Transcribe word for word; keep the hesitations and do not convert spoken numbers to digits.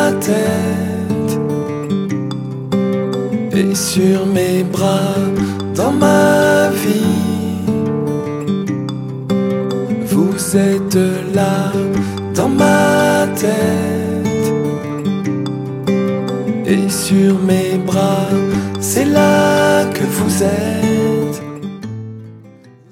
tête et sur mes bras dans ma vie. Vous êtes là dans ma tête et sur mes bras, c'est là que vous êtes.